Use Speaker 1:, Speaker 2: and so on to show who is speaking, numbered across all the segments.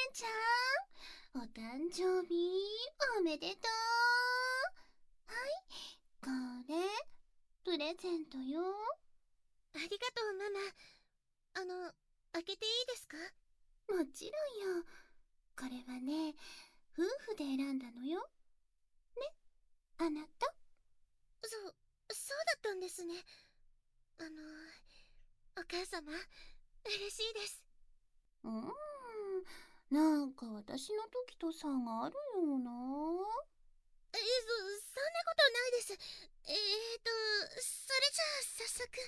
Speaker 1: ンちゃん、お誕生日おめでとう。はい、これプレゼントよ。
Speaker 2: ありがとう、ママ。開けていいですか？
Speaker 1: もちろんよ。これはね、夫婦で選んだのよ。ね、あなた。
Speaker 2: そうだったんですね。お母様、嬉しいです。
Speaker 1: なんか私の時と差があるような。
Speaker 2: そんなことないです。それじゃあ早速。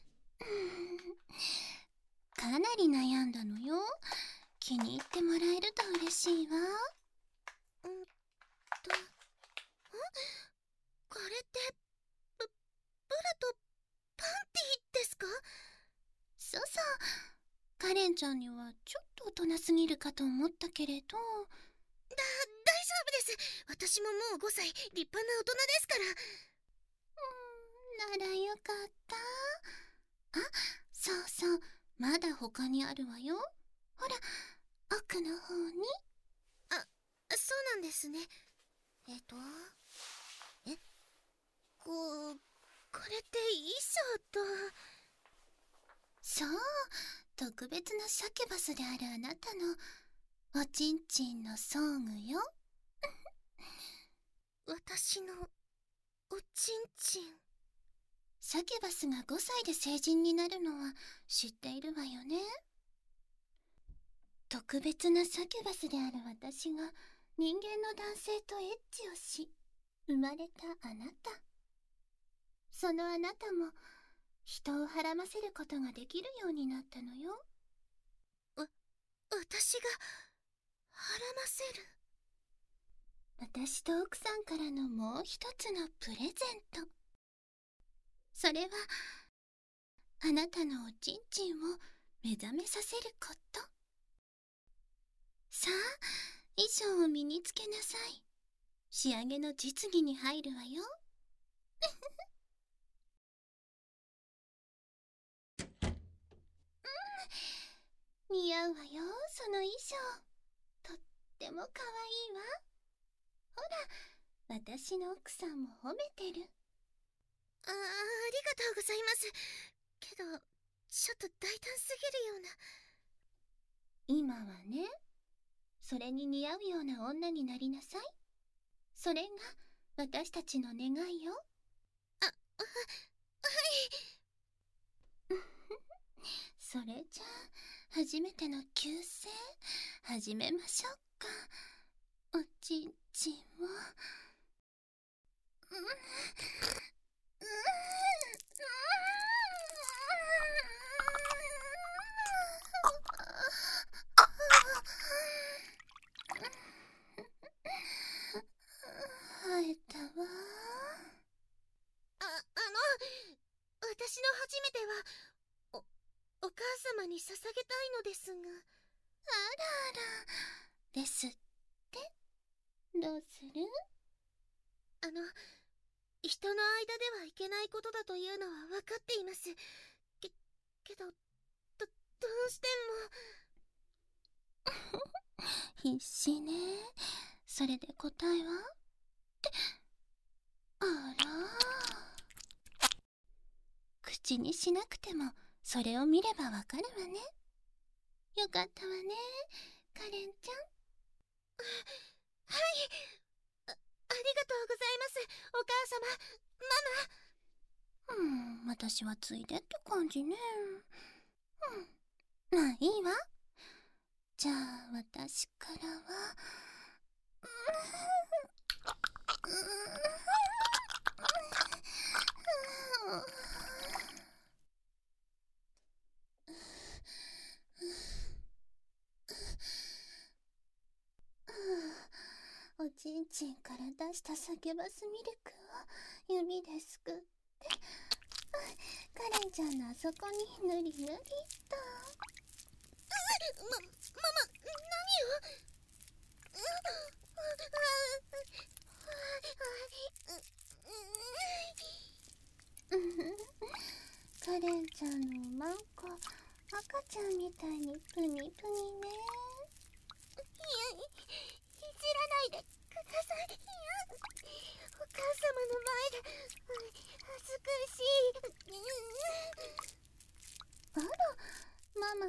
Speaker 1: かなり悩んだのよ。気に入ってもらえると嬉しいわ。
Speaker 2: これってブラとパンティですか？
Speaker 1: そうそう。カレンちゃんにはちょっと大人すぎるかと思ったけれど。
Speaker 2: 大丈夫です。私ももう5歳、立派な大人ですから。
Speaker 1: ならよかった。あ、そうそう、まだ他にあるわよ。ほら、奥の方に。
Speaker 2: そうなんですね。これって衣装と。
Speaker 1: そう、特別なサキュバスであるあなたのおちんちんの装具よ。
Speaker 2: 私のおちんちん。
Speaker 1: サキュバスが5歳で成人になるのは知っているわよね。特別なサキュバスである私が人間の男性とエッチをし生まれたあなた。そのあなたも人をはらませることができるようになったのよ。
Speaker 2: 私がはらませる。
Speaker 1: 私と奥さんからのもう一つのプレゼント。それはあなたのおちんちんを目覚めさせること。さあ、衣装を身につけなさい。仕上げの実技に入るわよ。似合うわよ、その衣装。とっても可愛いわ。ほら、私の奥さんも褒めてる。
Speaker 2: ありがとうございます。けど、ちょっと大胆すぎるような。
Speaker 1: 今はね、それに似合うような女になりなさい。それが私たちの願いよ。
Speaker 2: はい。
Speaker 1: それじゃあ初めての旧姓始めましょうか。おちんちんを生えたわ。
Speaker 2: 私の初めてはお母様に捧げたいのですが。
Speaker 1: あらあら、ですって。どうする？
Speaker 2: 人の間ではいけないことだというのは分かっています。けど、どうして
Speaker 1: も必死ね。それで答えは？ってあら、口にしなくてもそれを見ればわかるわね。よかったわね、カレンちゃん。
Speaker 2: はい。ありがとうございます、お母様、ママ。
Speaker 1: 私はついでって感じね。まあいいわ。じゃあ私からはおちんちんから出したサキュバスミルクを指ですくってカレンちゃんのあそこにぬりぬりっと。
Speaker 2: ママ、何を？
Speaker 1: カレンちゃんのおまんこ赤ちゃんみたいにプニプニね。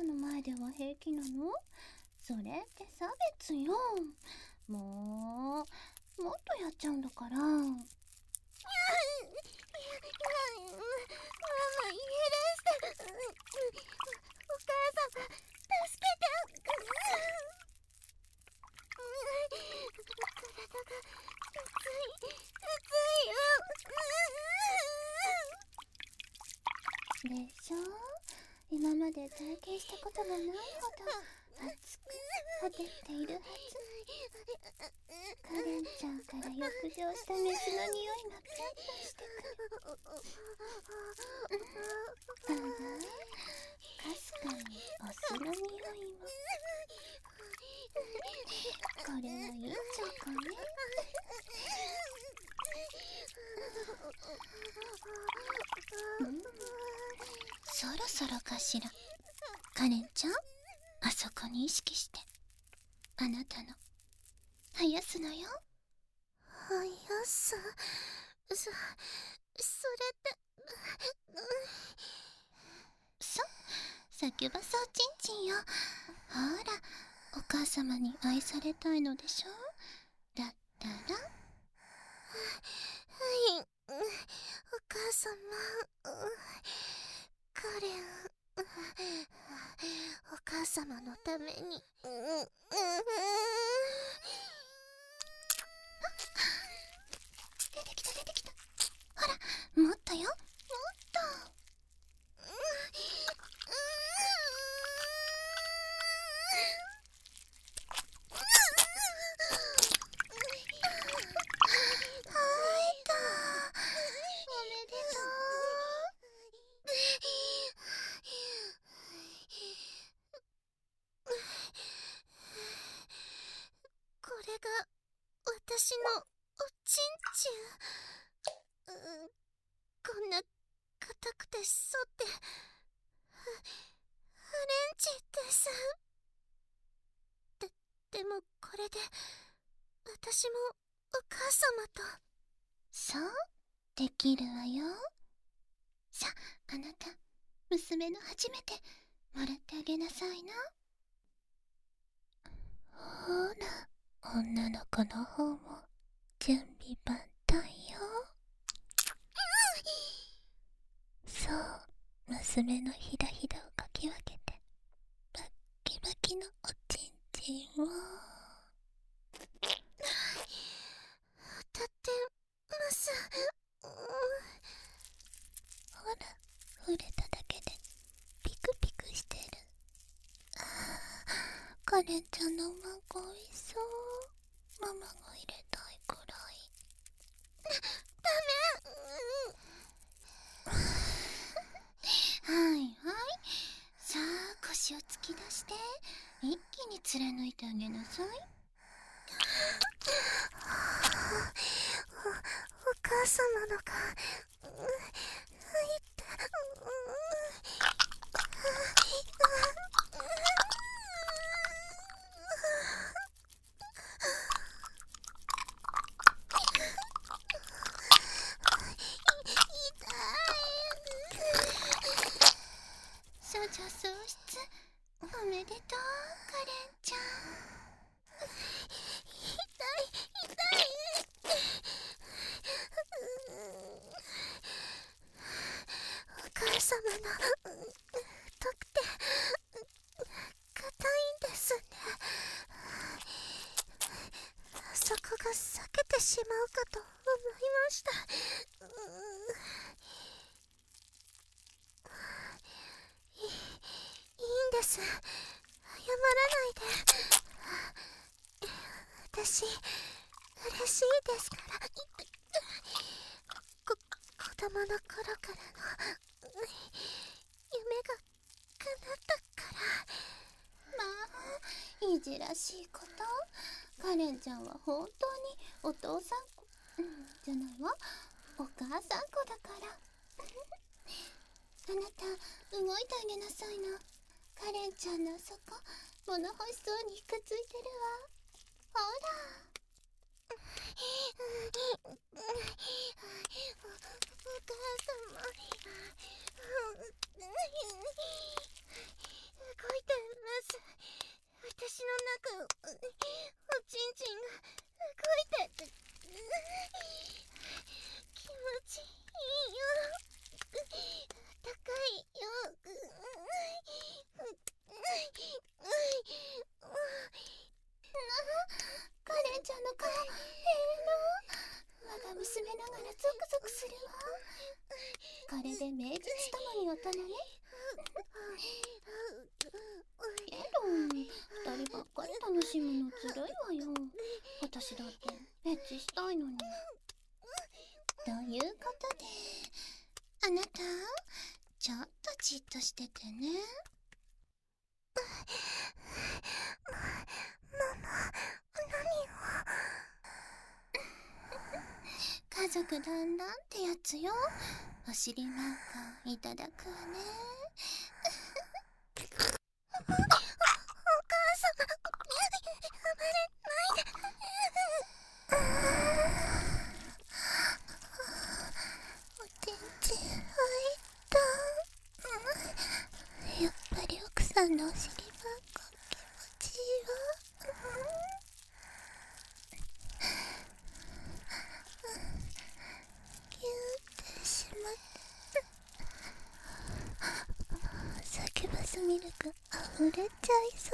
Speaker 1: の前では平気なの？それって差別よ。もっとやっちゃうんだから。ママ、
Speaker 2: 許して。お母様、助けて。体が熱いよ。
Speaker 1: でしょ？今まで体験したことがないほど熱くほてっているはず。カレンちゃんから浴場したメスの匂いがプンプンしてくる。かすかにオスの匂いも。これはいいんちゃうかね。そろそろかしら。カレンちゃん、あそこに意識してあなたの生やすのよ。
Speaker 2: 生やす？それって
Speaker 1: サキュバソウチンチンよ。ほら、お母様に愛されたいのでしょ。だったら
Speaker 2: はい、お母様。カレン、お母様のために。
Speaker 1: 出てきた。ほら、もっとよ、もっと。
Speaker 2: これが私のおちんちん。こんな硬くてそってフレンチです。でもこれで私もお母様と。
Speaker 1: そう、できるわよ。さあ、あなた、娘の初めてもらってあげなさいな。ほら、女の子の方も準備万端よ。そう、娘のひだひだをかき分けてバッキバキのおちんちんを。
Speaker 2: 歌ってます。
Speaker 1: ほら、触れただけでピクピクしてる。カレンちゃんのマンコおいしそう。ママが入れたいくらい。
Speaker 2: ダ
Speaker 1: はいはい。さあ、腰を突き出して一気に貫いてあげなさい。
Speaker 2: お母様のが入って。
Speaker 1: 少女喪失おめでとう、カレンちゃん。
Speaker 2: 痛い。お母様の太くて硬いんですね。そこが裂けてしまうかと思いました。いいんです。謝らないで。私嬉しいですから。子供の頃からの夢が叶ったから。
Speaker 1: まあ、いじらしいこと。カレンちゃんは本当にお父さん子、じゃないわ、お母さん子だから。あなた、動いてあげなさいな。カレンちゃんのあそこ、物欲しそうにくっついてるわ。ほら。
Speaker 2: お母様。 いてます。私の中をおちんちんが動いて気持ちいいよ。高いよ。
Speaker 1: カレンちゃんの顔我が娘ながらゾクゾクするわ。これで名実ともに大人ね。けど二人ばっかり楽しむのずるいわよ。私だってエッチしたいのに。ということであなたちょっとじっとしててね。家族団らんってやつよ。お尻なんかいただくわね。
Speaker 2: お母様、暴れないで。おちんちん入った。やっぱり奥さんのお尻ばっか気持ちいいわ。ギューってしまってサキュバスミルク溢れちゃいそう。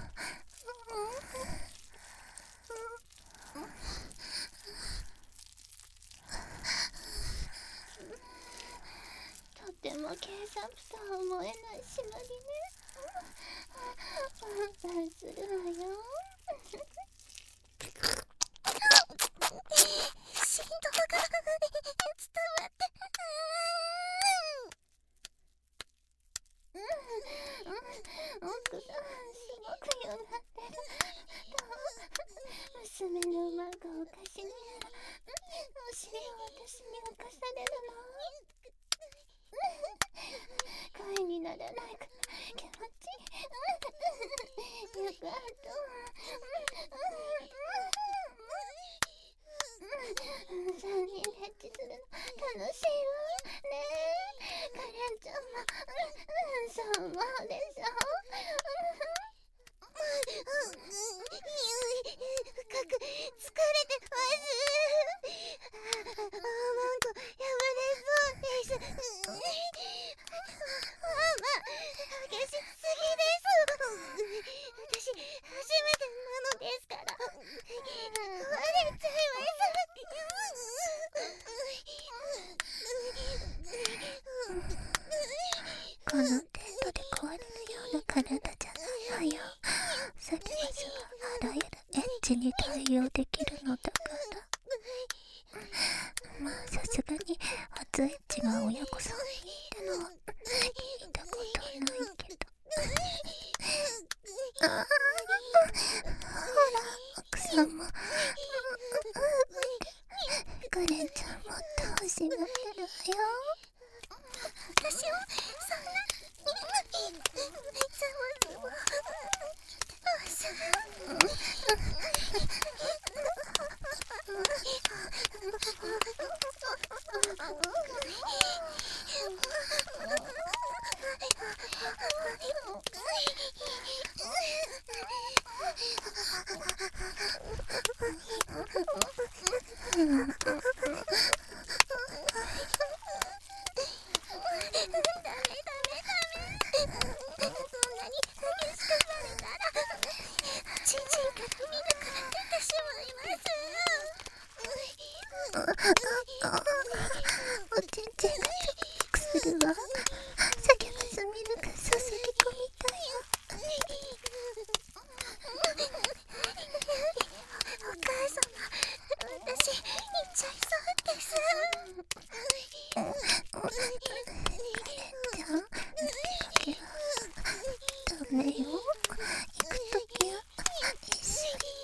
Speaker 1: とても計算とは思えない締まりね。するわよ。
Speaker 2: 振動が伝わって
Speaker 1: 奥さんすごくよがってる。娘の馬がおかしなやらお尻を私に浮かされるの。声にならないから気持ちいい。よかった。3人でエッチするの楽しいわねえ。カレンちゃんもそう思うでしょ。
Speaker 2: 深く疲れてます。なんか破れそうです。激しすぎです。私初めてなのですから壊れちゃいます。この程度で壊れるような体じゃないわよ。サキバスはあらゆるエッチに対応できるのだから。まあさすがに初エッチが親子さんってのは聞いたことないけど。ほら奥さんもカレンちゃんもっと欲しがってるわよ。私をそんなおちんちんがゾクゾクするわ。サキュバスミルク注ぎ込みたいよ。お母様、私行っちゃいそうです。カレンちゃん、抜け駆けはダメよ。行くときは一緒に。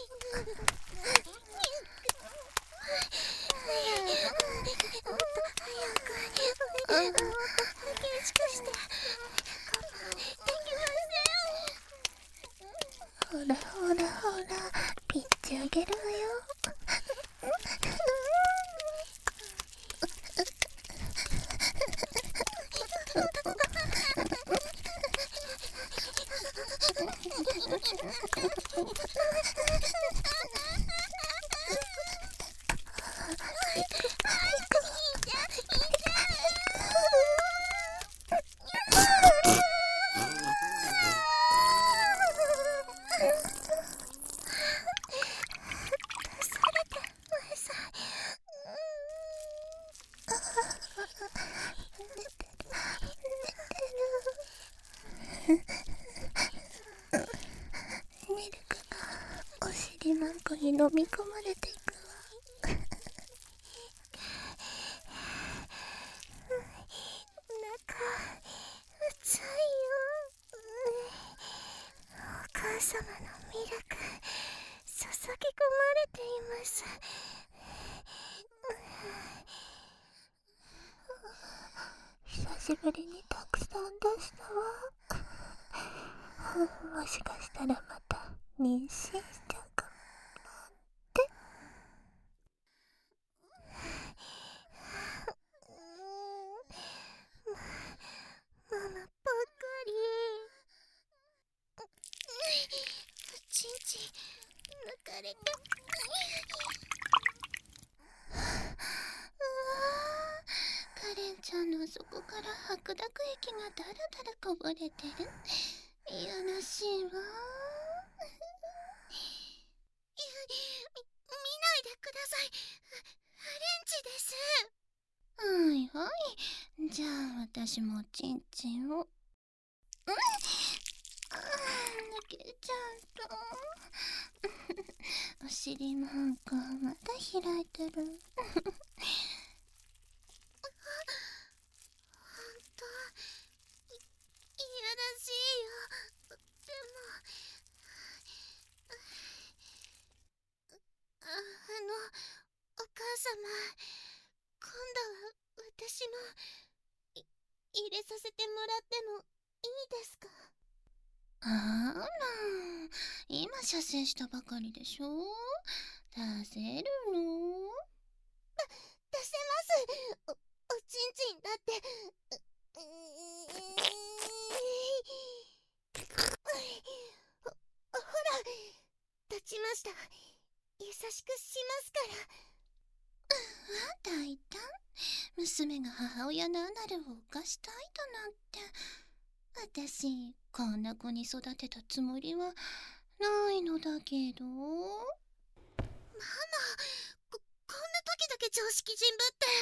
Speaker 2: 早く激しくして我慢できません。ほらほらほら、ピッチあげるわよ。 ミルクがお尻なんかに飲み込まれていくわ。中熱いよ。お母様のミルク注ぎ込まれています。久しぶりにたくさん出したわ。もしかしたらまた妊娠しちゃうかもなんて。ママばっかり。ちんちん抜かれた。
Speaker 1: カレンちゃんのそこから白濁液がだらだらこぼれてる。いやらしいわ。
Speaker 2: 見ないでください。フレンチです。
Speaker 1: はいはい。じゃあ私もチンチンを。抜けちゃった。お尻なんかまだ開いてる。
Speaker 2: いやらしいよ。でもお母様、今度は私も入れさせてもらってもいいですか？
Speaker 1: あら、今射精したばかりでしょ。出せるの？
Speaker 2: 出せます。おちんちんだって。ほら、立ちました。優しくしますから。
Speaker 1: 大胆。娘が母親のアナルを犯したいだなんて。私こんな子に育てたつもりはないのだけど。ママ、
Speaker 2: こんな時だけ常識人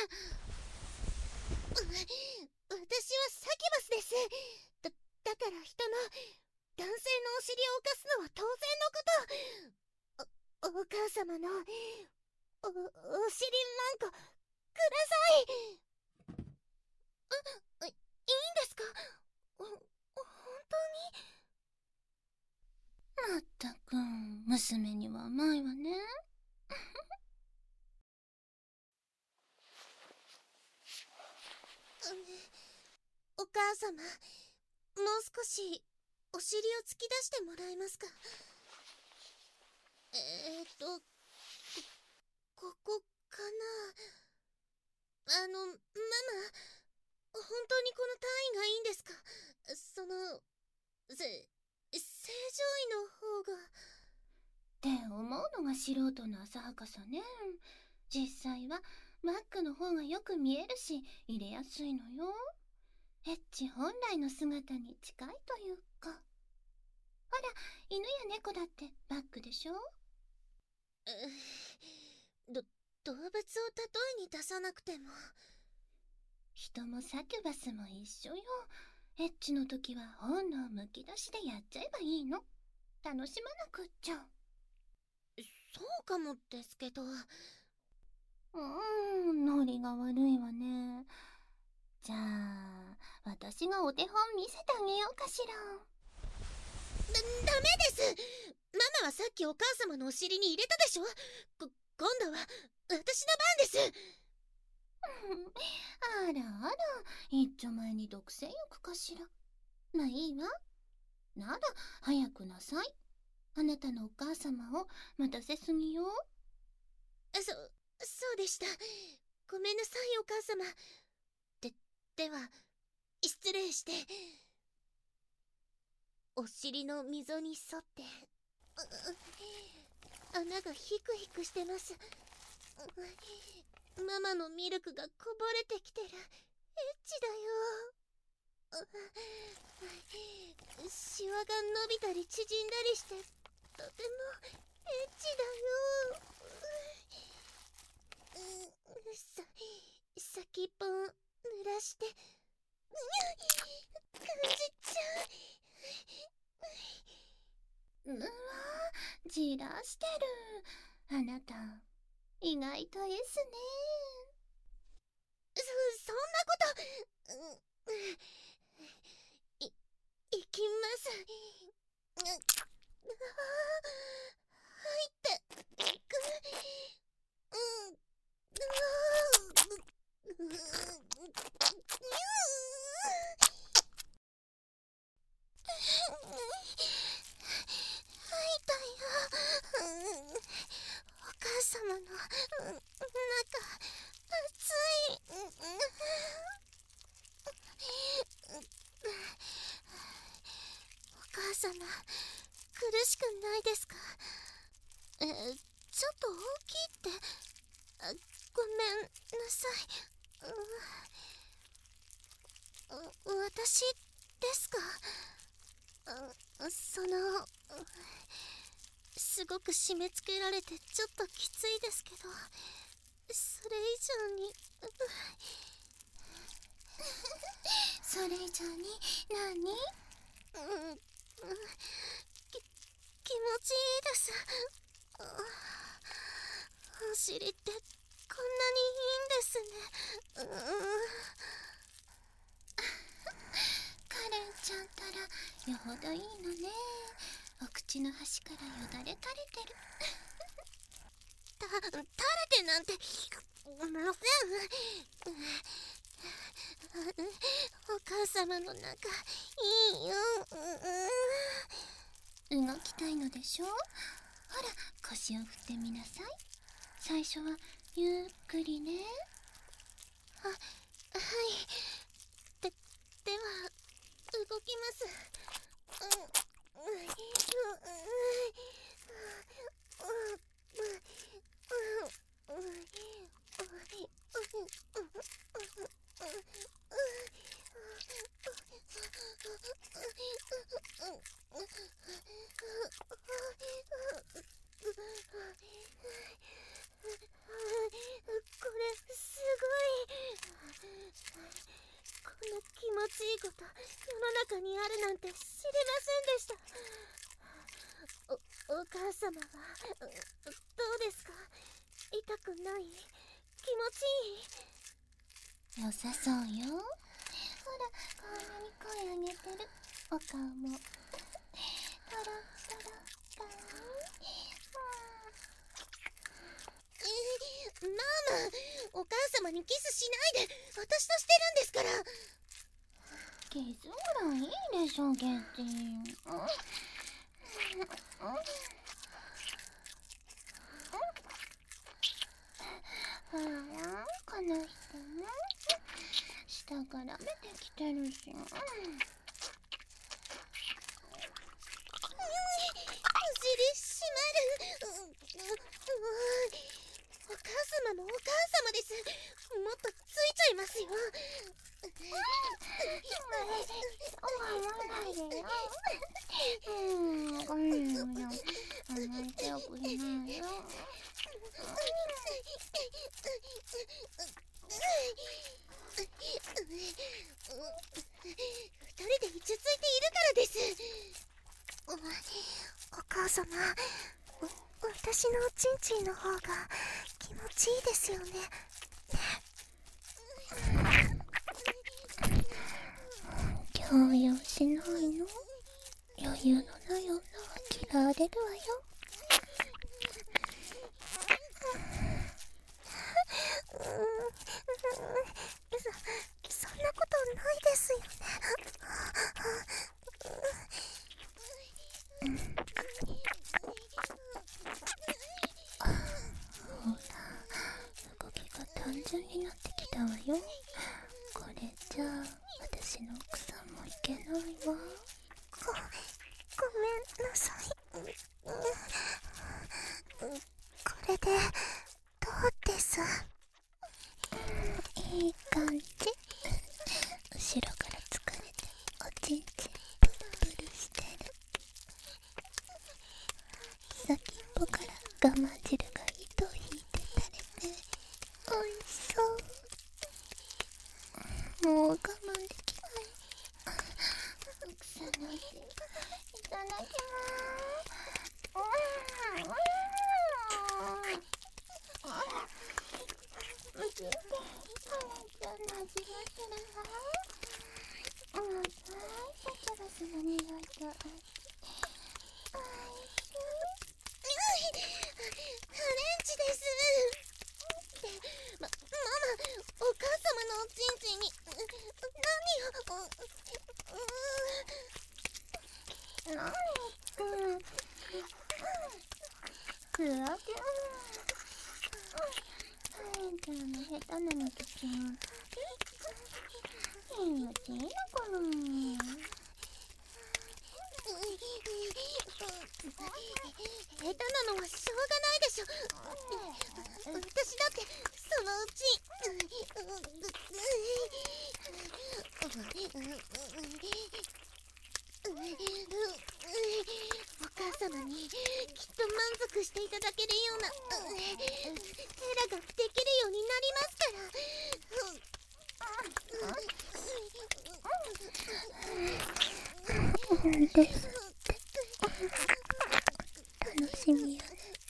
Speaker 2: ぶって。私はサキバスです。だから人の男性のお尻を犯すのは当然のこと。お母様のお尻なんかください。いいんですか？本当に？
Speaker 1: まったく娘には甘いわね。
Speaker 2: お母様、もう少しお尻を突き出してもらえますか？ここかな。ママ、本当にこの単位がいいんですか？正常位の方が。
Speaker 1: って思うのが素人の浅はかさね。実際はバックの方がよく見えるし入れやすいのよ。エッチ本来の姿に近いというか。ほら、犬や猫だってバックでしょ。
Speaker 2: 動物を例えに出さなくても。
Speaker 1: 人もサキュバスも一緒よ。エッチの時は本能むき出しでやっちゃえばいいの。楽しまなくっちゃ。
Speaker 2: そうかもですけど。
Speaker 1: ノリが悪いわね。じゃあ私がお手本見せてあげようかしら。
Speaker 2: ダメです。ママはさっきお母様のお尻に入れたでしょ。今度は私の番です。
Speaker 1: あらあら、一丁前に独占欲かしら。まあいいわ。なら早くなさい。あなたのお母様を待たせすぎよ。
Speaker 2: そうでした。ごめんなさいお母様。では失礼して。 お尻の溝に沿って穴がヒクヒクしてます。ママのミルクがこぼれてきてる。エッチだよ。シワが伸びたり縮んだりしてとてもエッチだよ。先っぽを濡らして感じちゃう。
Speaker 1: うわ、じらしてる。あなた意外と S ね。
Speaker 2: そんなこと、いきます。入っていく。吐いたよ。お母様の中熱い。お母様苦しくないですか？ちょっと大きいって。ごめんなさい。私ですか？すごく締め付けられてちょっときついですけど、それ以上に
Speaker 1: それ以上に何？
Speaker 2: 気持ちいいです。お尻ってこんなにいいんですね。
Speaker 1: カレンちゃんたらよほどいいのね。お口の端からよだれ垂れてる。
Speaker 2: 垂れてなんてません。お母様の中いいよ。
Speaker 1: 動きたいのでしょ？ほら、腰を振ってみなさい。最初はゆっくりね。
Speaker 2: はい。では動きます。これすごい。こんな気持ちいいこと世の中にあるなんて知りませんでした。お母様はどうですか？痛くない？気持ちいい？
Speaker 1: 良さそうよ。ほら、こんなに声上げてる。お顔もトロトロかわいい。
Speaker 2: ママ、お母様にキスしないで。私としてるんですから。
Speaker 1: キスぐらいいいでしょ、ゲッティ。ほら、この人ね、下からめてきてるし。
Speaker 2: お尻締まる。お母様もお母様です。もっとついちゃいますよ。
Speaker 1: 甘えておくれないよ。
Speaker 2: 二人でイチャついているからです。お母様、私のおちんちんの方が気持ちいいですよね。
Speaker 1: 強要しないの？余裕のない女は嫌われるわよ。
Speaker 2: そんなことないですよね。
Speaker 1: ほら、動きが単純になってきたわよ。これじゃあ私の奥さんもいけないわ。
Speaker 2: なさい。これでどうです
Speaker 1: いい感じ。後ろから疲れておちんちんプルプルしてる。先っぽから我慢汁が糸を引いて垂れておいしそう。もう我慢できない。草のいただきます。おちんちんなじまするわ。シャチャバスの匂いとおいしい。
Speaker 2: フレンチです。ママ、お母様のおちんちんに何を。
Speaker 1: クラゲ。ちゃんの下手なのと違う。命いいのかな。
Speaker 2: 下手なのはしょうがないでしょ。私だってそのうちお母様にきっと満足していただけるようなキャラができるようになりますから。
Speaker 1: ですって楽しみやね。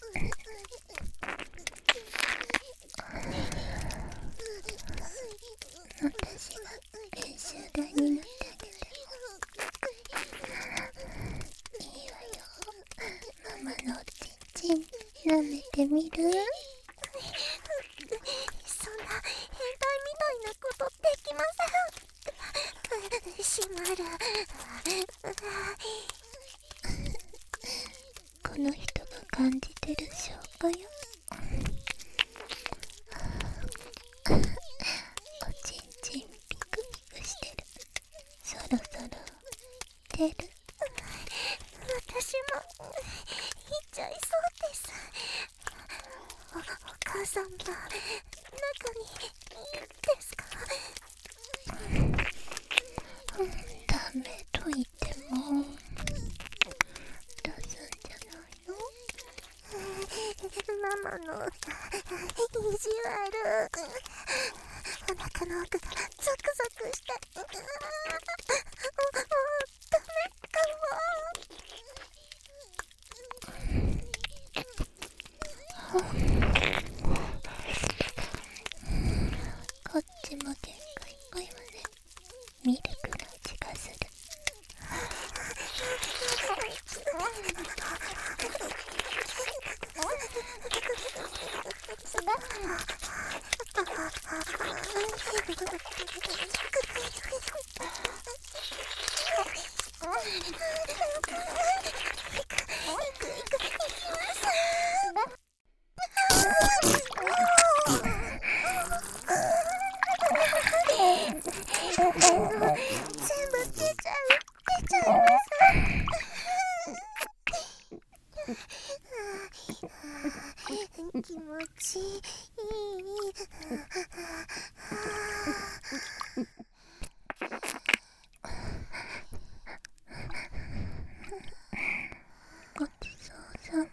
Speaker 1: 私が練習台になってあげてもいいわよ。ママのおちんちん舐めてみる？
Speaker 2: そんな変態みたいなことできません。しまる。
Speaker 1: この人が感じてる証拠よ。おちんちんピクピクしてる。そろそろ出る？
Speaker 2: 私も言っちゃいそうです。お母さんが中にいるんですか？
Speaker 1: ダメと言っても出すんじゃないの？
Speaker 2: ママの意地悪。お腹の奥からゾクゾクして。もうダメか
Speaker 1: こっちも限界っぽいわね。ミルクの味がする。
Speaker 2: 全部出ちゃいます。気持ちいい。
Speaker 1: ごちそうさま。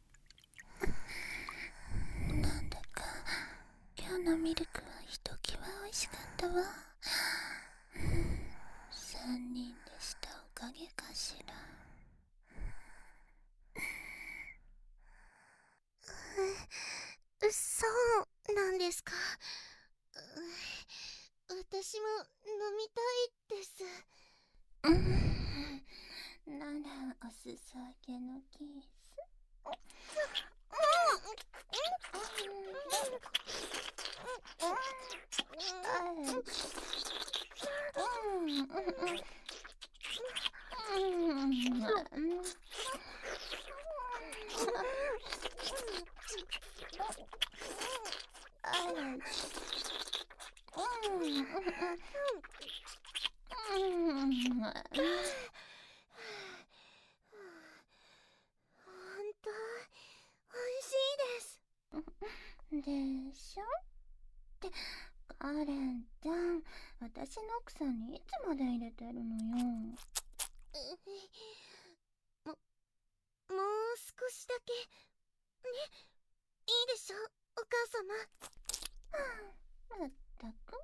Speaker 1: なんだか今日のミルクはひときわ美味しかったわ。3人でしたおかげかしら。
Speaker 2: そうなんですか。私も飲みたいです。
Speaker 1: ならおすそ分けのキス。 ってカレンちゃん、私の奥さんにいつまで入れてるのよ。
Speaker 2: もう少しだけね、いいでしょお母様。
Speaker 1: まったく